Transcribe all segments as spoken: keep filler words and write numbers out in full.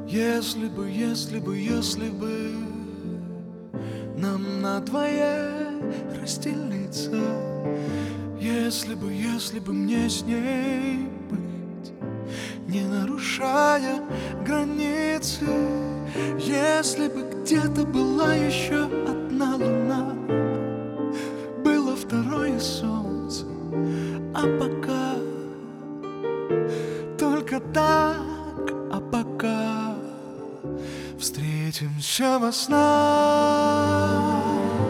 Если бы, если бы, если бы нам надвое разделиться, если бы, если бы мне с ней быть, не нарушая границы, если бы где-то была еще одна луна, было второе солнце, а пока только так, а пока встретимся во снах.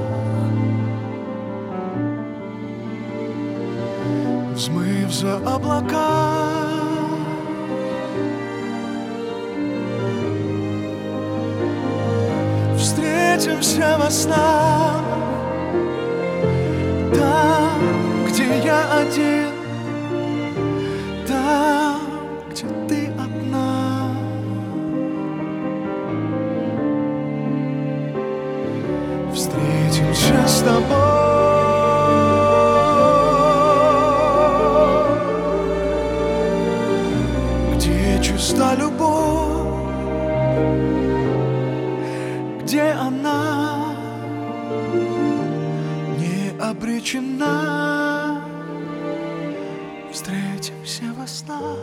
Взмыв за облака, встретимся во снах. Там, где я один, там, где ты одна. Встретимся с тобой, где чиста любовь, где она не обречена. Встретимся во снах.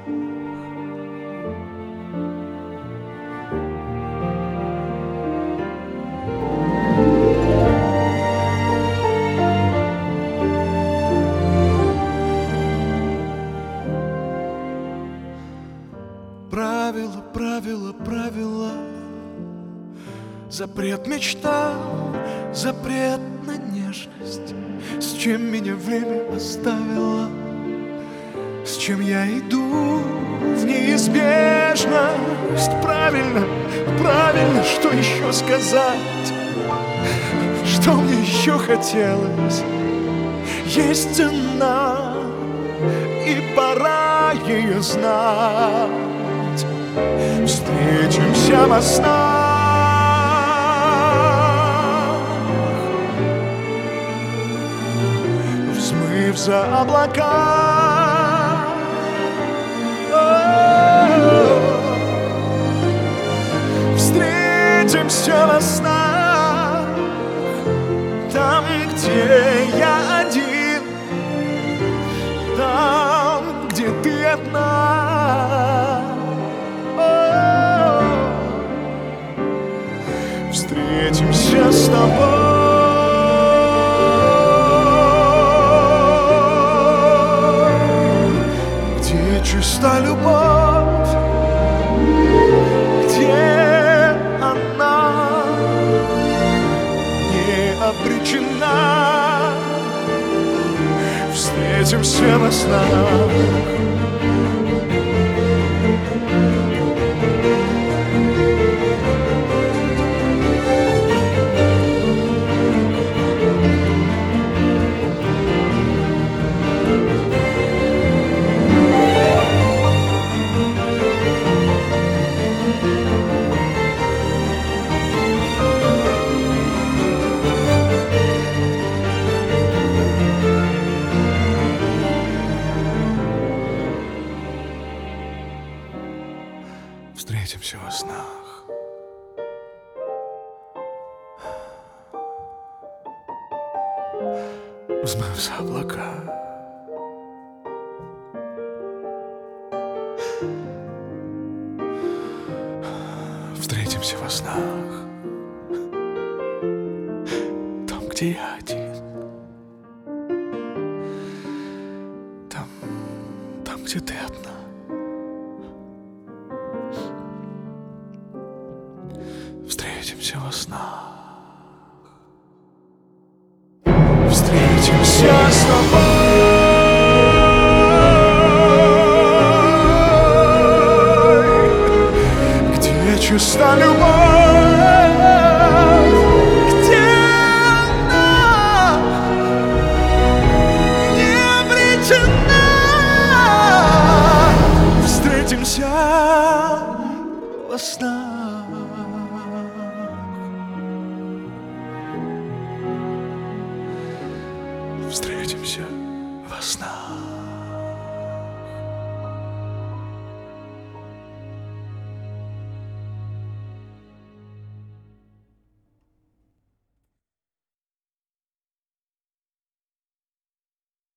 Правила, правила, правила, запрет мечтам, запрет на нежность. С чем меня время оставило, с чем я иду в неизбежность. Правильно, правильно, что еще сказать, что мне еще хотелось. Есть цена, и пора ее знать. Встретимся во снах, взмыв за облака. Встретимся во снах, там, где я один, там, где ты одна. Встретимся с тобой, где чиста любовь, где она не обречена. Встретимся во снах. Встретимся во снах. Взмыв за облака. Встретимся во снах, там, где я один, там, там, где ты одна. Встретимся во снах. Встретимся с тобой, где чиста любовь, где она не обречена. Встретимся во снах. Встретимся во снах.